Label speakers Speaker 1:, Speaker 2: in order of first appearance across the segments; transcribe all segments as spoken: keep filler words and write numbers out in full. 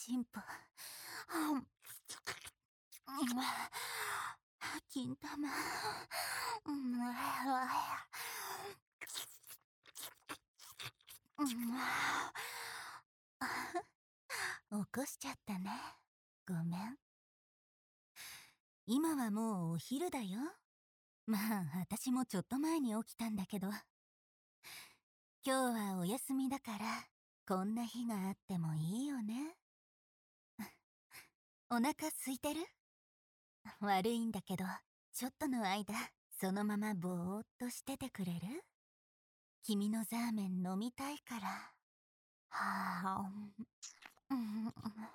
Speaker 1: チンポ。金玉。起こしちゃったね。ごめん。今はもうお昼だよ。まあ、私もちょっと前に起きたんだけど。今日はお休みだから、こんな日があってもいいよね。お腹空いてる？悪いんだけど、ちょっとの間、そのままぼーっとしててくれる？君のザーメン飲みたいから。はぁ、うん、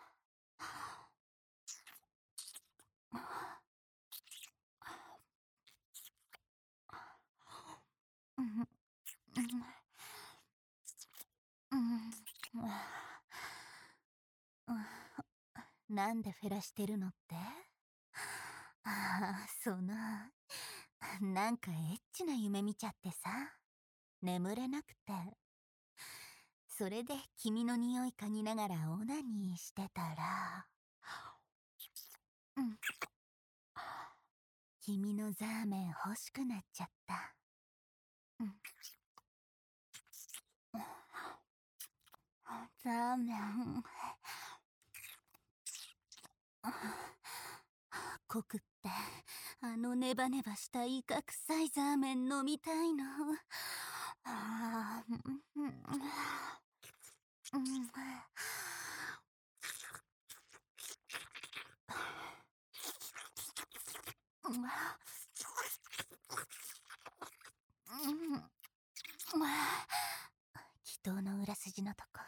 Speaker 1: うん、うん、なんでフェラしてるのって？ああ、その、なんかエッチな夢見ちゃってさ、眠れなくて。それで君の匂い嗅ぎながらオナニーしてたら、うん、君のザーメン欲しくなっちゃった。うん、ザーメン。濃くって、あのネバネバしたイカ臭いザーメン飲みたいの。あー、うん、うん、祈祷の裏筋のとこ。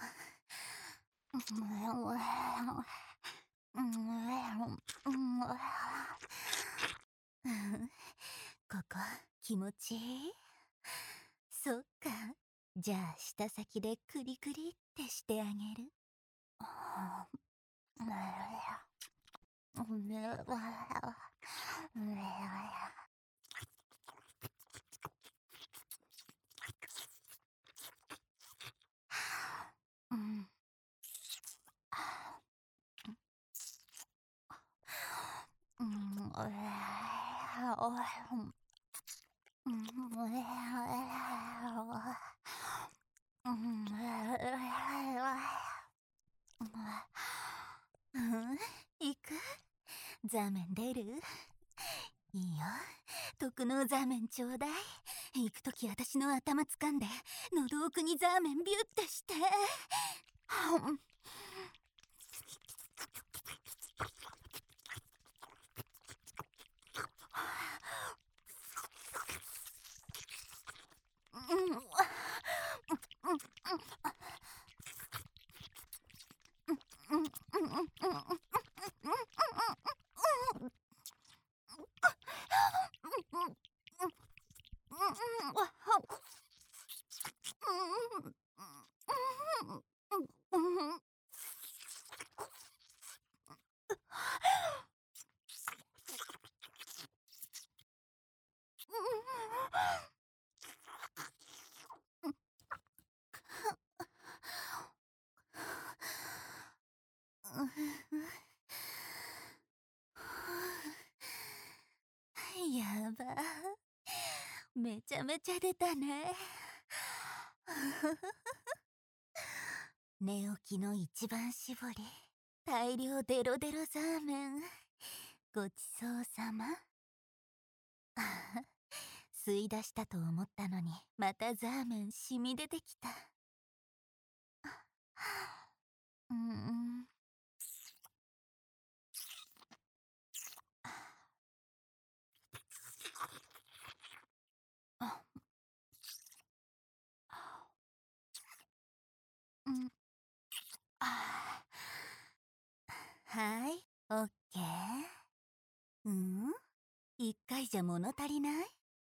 Speaker 1: ここ気持ちいい？そっか。じゃあ舌先でクリクリってしてあげる。うん、うん、行く？ザーメン出る？いいよ。特納ザーメンちょうだい。行くとき私の頭掴んで、喉奥にザーメンビュってして。やば、めちゃめちゃ出たね。寝起きの一番搾り、大量デロデロザーメン、ごちそうさま。吸い出したと思ったのに、またザーメン染み出てきた。うん、うん、あ、はい、オッケー。うん？一回じゃ物足りない？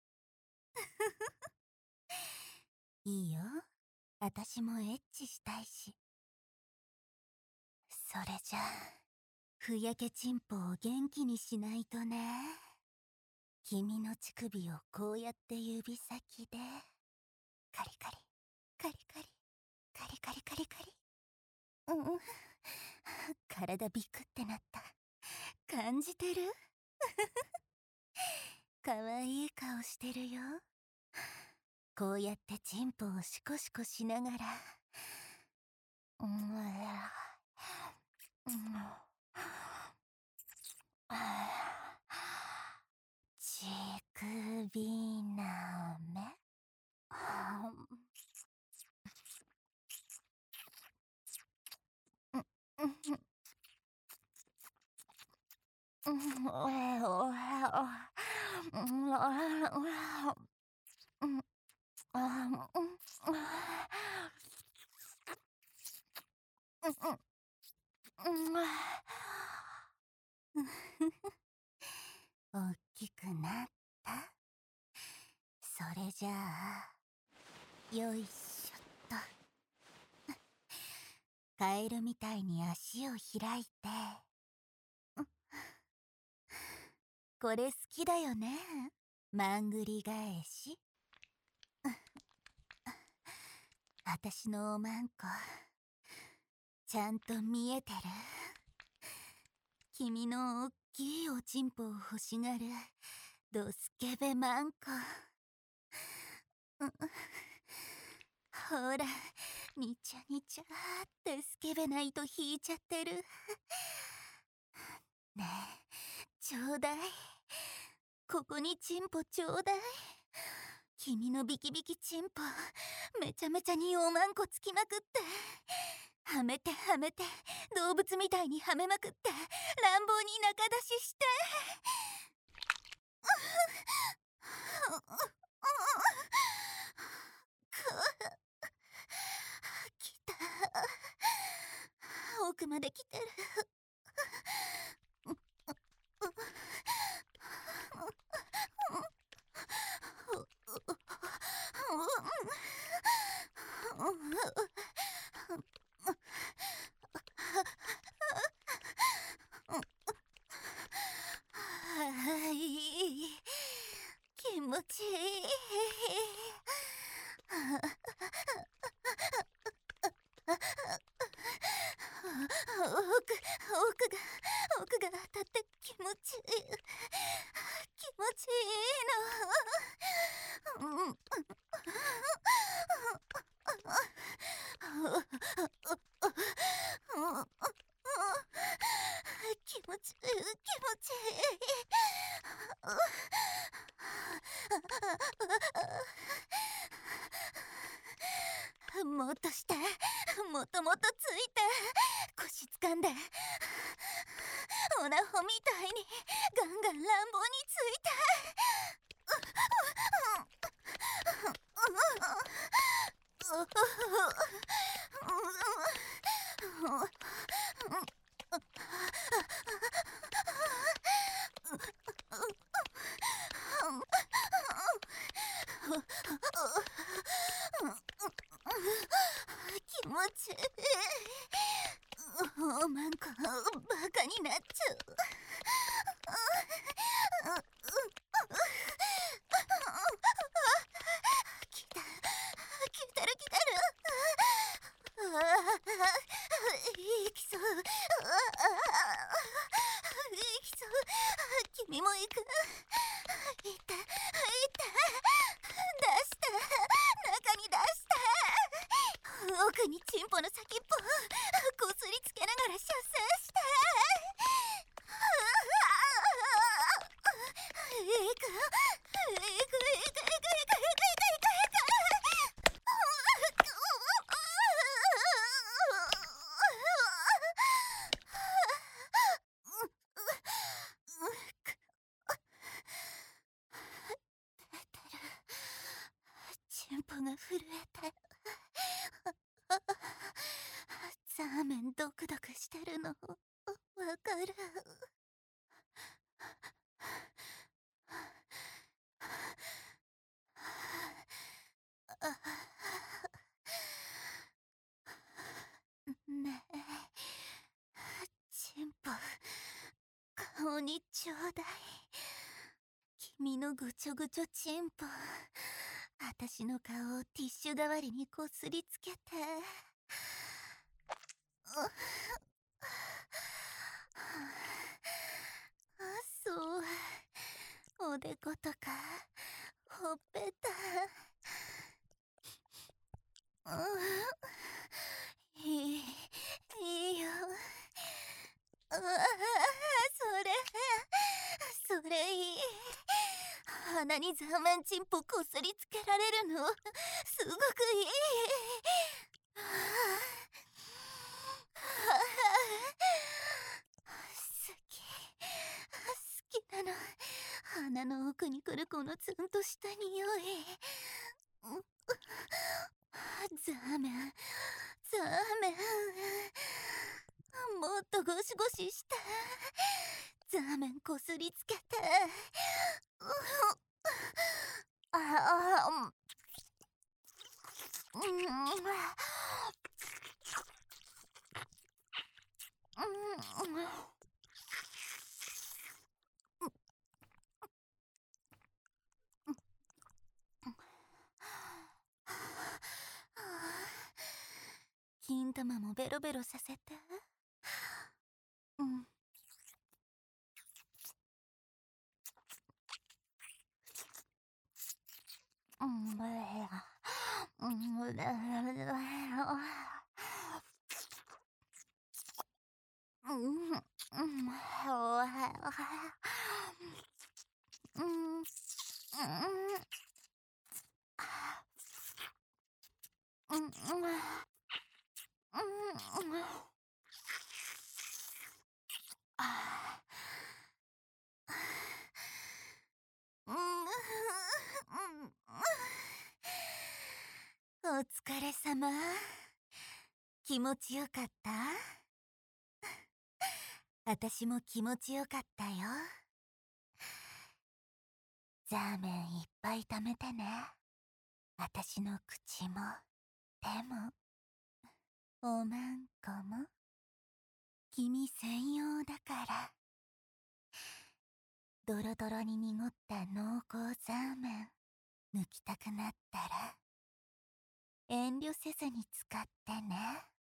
Speaker 1: いいよ。私もエッチしたいし。それじゃあ、ふやけチンポを元気にしないとね。君の乳首をこうやって指先で、カリカリ、カリカリ、カリカリカリカリ。うん、 体ビクってなった。感じてる？かわいい顔してるよ。こうやってチンポをシコシコしながら、うん、うん、乳首なめ、おっきくなった。それじゃあ、よいしょっと。カエルみたいに足を開いて。これ好きだよね。まんぐり返し。あたしのおまんこ、ちゃんと見えてる？君のおっきいおちんぽを欲しがるドスケベマンコ。ほら、にちゃにちゃってスケベな糸引いちゃってる。ねえ、ちょうだい。ここにチンポちょうだい。君のビキビキチンポ、めちゃめちゃにおまんこつきまくって。はめてはめて、動物みたいにはめまくって、乱暴に仲出しして。来た。奥まで来てる。気持ちいい。奥、奥が、奥が当たって気持ちいい。気持ちいいの。うん。気持ちいい、気持ちいい。もっとして、もっともっとついて、腰掴んで、オナホみたいにガンガン乱暴について。気持ちいい。おまんこ、バカになっちゃう。来た、来てる来てる。いきそう。いきそう。君も行く。いったいった。出した。中に出した。奥にチンポの先っぽこすりつけながら射精して。いくいくいくいくいくいくいくいくいくいチンポが震えて。ザーメンドクドクしてるのわかる。ねえ、チンポ、顔にちょうだい。君のぐちょぐちょチンポ、あたしの顔をティッシュ代わりにこすりつけて。 でことかほっぺた。うん、いいいいよ。うわ、それそれいい。鼻にザーマンチンポこすりつけられるのすごくいい。はあ、好き好きなの。鼻の奥に来るこのツンとした匂い。ザーメンザーメン、もっとゴシゴシして、ザーメンこすりつけて。ああ、うん、うん、うん、金玉もベロベロさせて。うん。うん、うん、うん、うん、うん、うん、うん、あー、うん、お疲れ様。気持ちよかった？私も気持ちよかったよ。ザーメンいっぱい食べてね。私の口も手もおまんこも君専用だから。ドロドロに濁った濃厚ザーメン抜きたくなったら遠慮せずに使ってね。